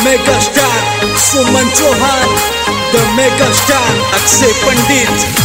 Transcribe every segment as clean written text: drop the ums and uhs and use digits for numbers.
Mega star Suman Chauhan, the mega star Akshay Pandit.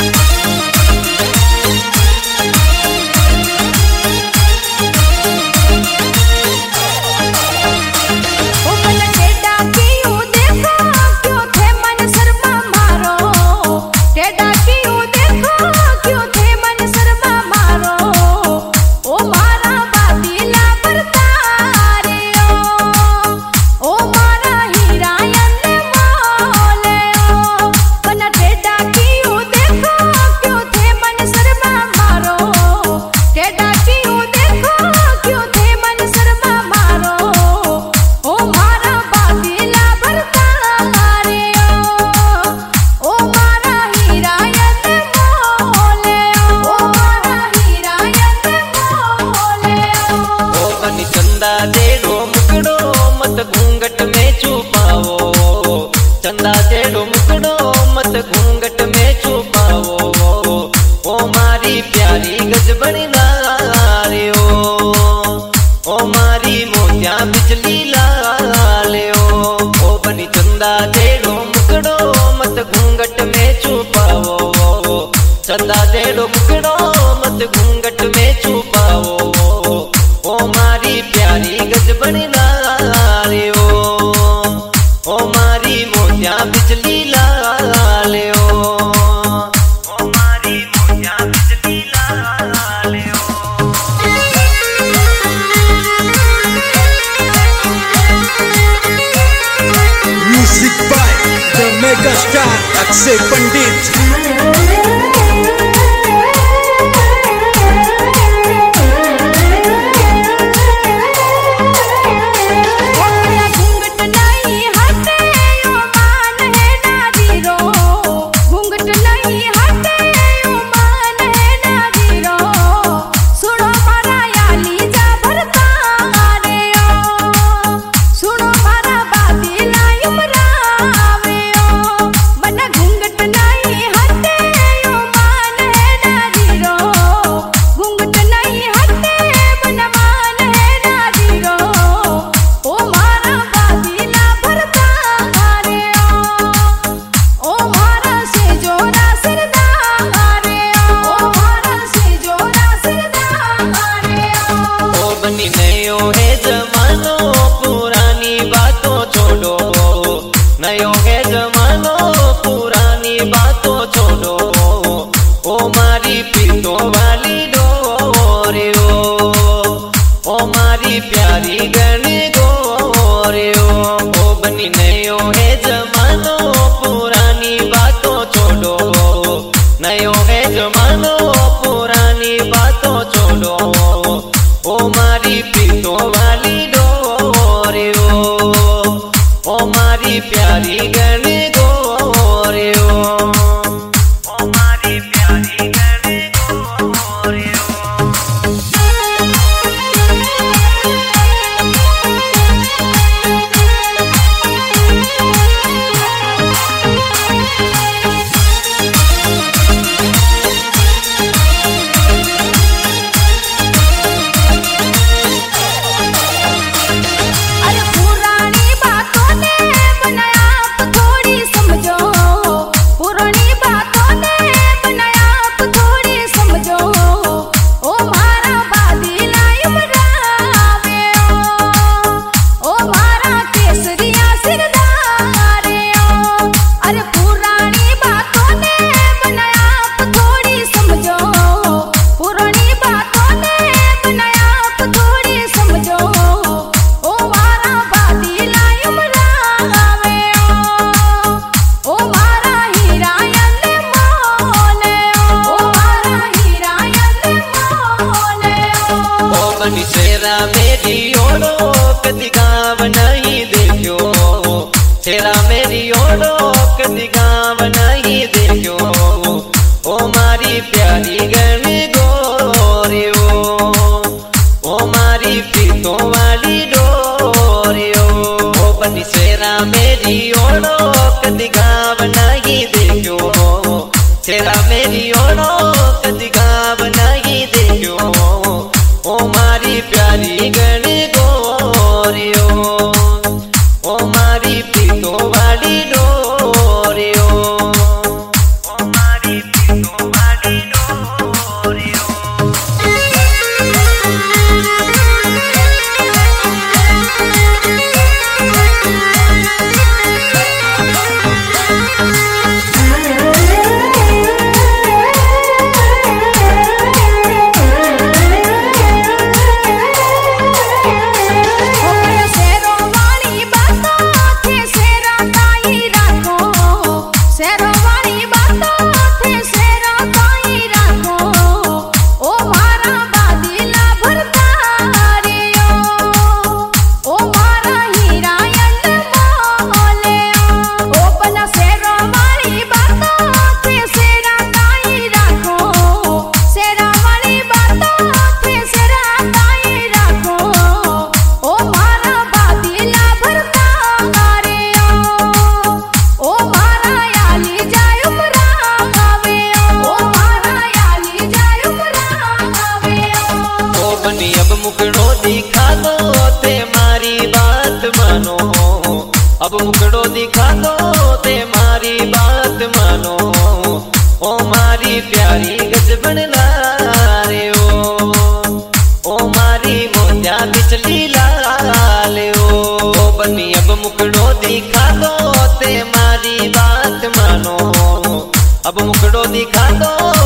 घूंघट में छुपाओ चंदा तेरो मुकड़ो मत घूंघट में छुपाओ। ओ मारी प्यारी गजबनी लाले ओ मारी मोतिया बिजली लाले ओ बनी चंदा तेरो मुकड़ो मत घूंघट में छुपाओ। चंदा तेरो मुकड़ो मत घूंघट में छुपाओ। ओ मारी प्यारी गजबनी लाले ओ मारी मोतिया बिजली लाले ओ मारी मोतिया बिजली लाले music by the mega star Akshay Pandit. नयो है जमानो पुरानी बातों छोड़ो, नयो है जमानो पुरानी बातों छोड़ो। ओ मारी पीतों वाली डोरे ओ मारी प्यारी गणी गोरे ओ बनी नयो है जमानो पुरानी बातों छोड़ो, नयो है जमानो पुरानी बातों छोड़ो। ओ मारी पीतों वाली डोरे ओ मारी प्यारी गणी गोरे ओ मारी प्यारी गणी गोरे शेरा मेरी ओढ़ो कदी गाँव नहीं देखो, शेरा मेरी ओढ़ो कदी गाँव नहीं देखो। ओ मारी प्यारी गणी गोरे ओ मारी पीतों वाली डोरे ओ बनी शेरा मेरी ओढ़ो कदी गाँव नहीं देखो, शेरा मेरी ओढ़ो कदी गाँव नहीं देखो। ओ मारी प्यारी गणी गोरे मुकड़ो दिखा दो ते मारी बात मानो, अब मुकड़ो दिखा दो ते मारी बात मानो। ओ मारी प्यारी गजबन लारे ओ मारी मोतिया बिचली लाले ओ बनी अब मुकड़ो दिखा दो ते मारी बात मानो, अब मुकड़ो दिखा दो